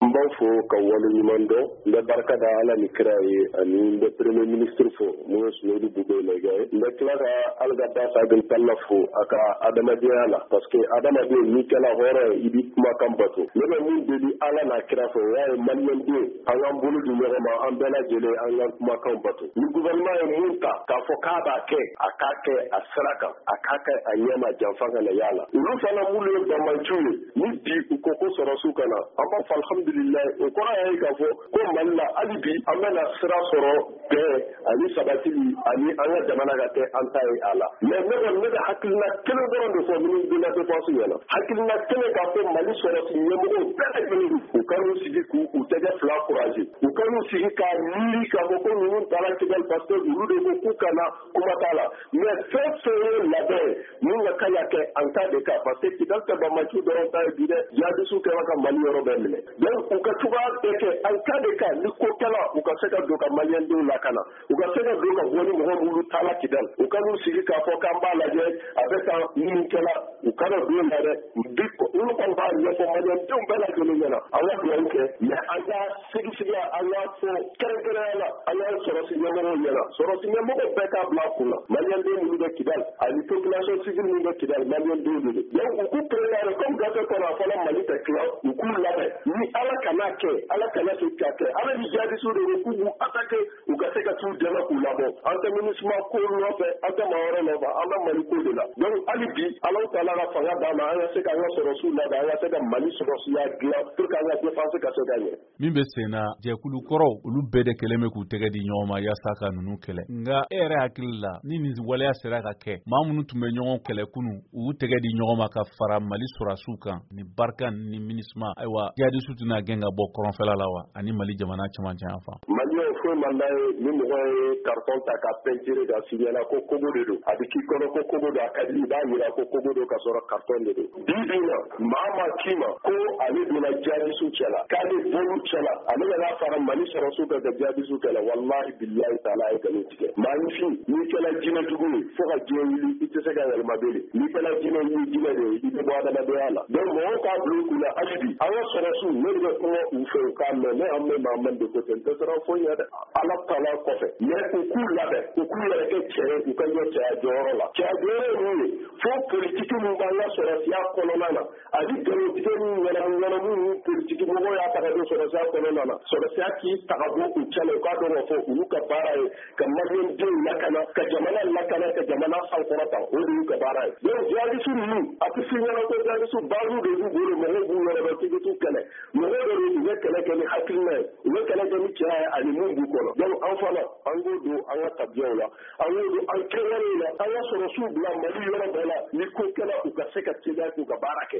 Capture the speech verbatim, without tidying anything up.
An b'aw fo ka wale ɲuman dɔn n bɛ barika da Ala ni kira ye ani n bɛ premier ministre fo n'o ye Soumaïla Boubou Maïga ye n bɛ tila ka Ala ka da Sadel Talla fo a ka adamadenya la parce que adamaden n'i kɛla hɔrɔn ye i b'i kumakan bato ne bɛ mun deli Ala n'a kira fɛ o y'a ye maliyɛn den an k'an bolo di ɲɔgɔn ma an bɛɛ lajɛlen an k'an kumakan bato ni gouvernement ye mun ta k'a fɔ k'a b'a kɛ a k'a kɛ a sira kan a k'a kɛ a ɲɛma janfa ka na y'a la olu fana minnu ye bamanciw ye ni bi u ko ko sɔrɔsiw ka na an b'a fɔ alhamdulilayi o kɔrɔ y'a ye k'a fɔ ko Mali la hali bi an bɛna sira sɔrɔ bɛn ani sabatili ani an ka jamana ka kɛ an ta ye a la mais ne bɛ ne bɛ hakilina kelen dɔrɔn de fɔ ministre de la défense ɲɛna hakilina kelen k'a fɔ Mali sɔrɔsi ɲɛmɔgɔw bɛɛ lajɛlen u ka n'u sigi k'u u tɛgɛ fila courage u ka n'u sigi k'a miiri k'a fɔ ko ninnu taara Kidali parce que olu de ko k'u kana kuma t'a la mais fɛn fɛn ye labɛn min ka kan ka kɛ an ta de kan parce que Kidali tɛ bamaciw dɔrɔn ta ye bi dɛ jihadistes kɛra ka Mali yɔrɔ bɛɛ minɛ donc u ka cogoya bɛɛ kɛ an ta de kan ni ko kɛla u ka se ka don ka maliyɛn denw lakana u ka se ka don ka bɔ ni mɔgɔ minnu taala Kidali u ka n'u sigi k'a fɔ k'an b'a lajɛ a bɛ ka minnu kɛla u kana don la dɛ bi olu kɔni b'a ɲɛfɔ maliyɛn denw bɛɛ lajɛlen ɲɛna an ka dugawu kɛ mais an ka sigi sigi an ka fɔ kɛrɛnkɛrɛnya la an ka sɔrɔsi ɲɛmɔgɔw ɲɛna sɔrɔsi ɲɛmɔgɔ bɛɛ k'a bila a kun na maliyɛn den minnu bɛ Kidali ani population civile minnu bɛ Kidali maliyɛn denw de don donc u k'u préparer comme gafe kɔnɔ a fɔla Mali tɛ tila u k'u labɛn ni Ala kana kɛ Ala kana se ka kɛ Ala ni jihadistes de k'u b'u attaquer u ka se ka t'u dɛmɛ k'u labɔ an tɛ MINUSMA ko nɔfɛ an tɛ maa wɛrɛ nɔfɛ an bɛ Mali ko de la donc hali bi Alahu Taala ka fanga d'an ma an ka se k'an ka sɔrɔsiw labɛn an ka se ka Mali sɔrɔsiya dilan pour que an ka défense ka se ka ɲɛ min bɛ sen na jɛkulu kɔrɔw olu bɛɛ de kɛlen bɛ k'u tɛgɛ di ɲɔgɔn ma yaasa ka ninnu kɛlɛ nka e yɛrɛ hakili la ni nin waleya sera ka kɛ maa minnu tun bɛ ɲɔgɔn kɛlɛ kunun u tɛgɛ di ɲɔgɔn ma ka fara Mali sɔrɔsiw kan ni barika ni MINUSMA ayiwa jihadistes tɛna gɛn ka bɔ kɔrɔnfɛla la wa ani Mali jamana cɛmancɛ yan fan maliyɛn foyi man d'a ye ni mɔgɔ ye carton ta ka peinture ka signala ko kogo de don a bɛ k'i kɔnɔ ko kogo don a ka di i b'a yira ko kogo don ka sɔrɔ carton de don bi bi in na maa ma k'i ma ko ale donna jihadistes cɛla k'ale bolu cɛla ale nana fara Mali sɔrɔsiw kan ka jihadistes kɛlɛ wallahi billahi taala a ye nkalon tigɛ maanifin n'i kɛla jinɛjugu ye fo ka diɲɛ wuli i tɛ se ka yɛlɛma bele n'i kɛla jinɛ ni jinɛ de ye i bɛ bɔ adamadenya la donc mɔgɔw k'a bila u kunna hali bi an ka sɔrɔsiw ne de bɛ kuma u fɛ u k'a mɛn ne an bɛ maa man de côté n tɛ siran foyi ɲɛ dɛ Ala taala kɔfɛ mais u k'u labɛn u k'u yɛrɛ kɛ cɛ ye u ka ɲɛ cɛya jɔyɔrɔ la cɛya jɔyɔrɔ ye mun ye fo politiki min b'an ka sɔrɔsiya kɔnɔna na ani nkalontigɛ ni ɲɛnamu ɲɛnamu ni politiki mɔgɔw y'a ta ka don sɔrɔsiya kɔnɔna na sɔrɔsiya k'i ta ka bɔ u cɛla u k'a dɔn k'a fɔ olu ka baara ye ka maliyɛn denw lakana ka jamana lakana ka jamana sankɔrɔta o de y'u ka baara ye donc jihadistes ninnu a tɛ f'i ɲɛna ko jihadistes baabu de b'u bolo mɔgɔw b'u yɛrɛ dɔn k'i bɛ t'u kɛlɛ mɔgɔw de u bɛ kɛlɛ kɛ ni hakilina ye u bɛ kɛlɛ kɛ ni cɛya ye ani mun b'u kɔnɔ donc an fana an k'o don an ka tabiyaw la an k'o don an kɛwalew la an ka sɔrɔsiw bila Mali yɔrɔ bɛɛ la ni ko kɛla u ka se ka teliya k'u ka baara kɛ